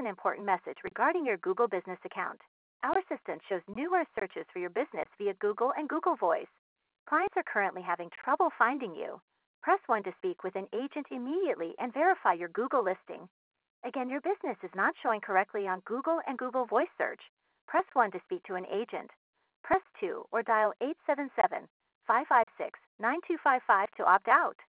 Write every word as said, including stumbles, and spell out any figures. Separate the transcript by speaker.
Speaker 1: an important message regarding your Google Business account. Our assistant shows numerous searches for your business via Google and Google Voice. Clients are currently having trouble finding you. Press one to speak with an agent immediately and verify your Google listing. Again, your business is not showing correctly on Google and Google Voice search. Press one to speak to an agent. Press two or dial eight seven seven, five five six, nine two five five to opt out.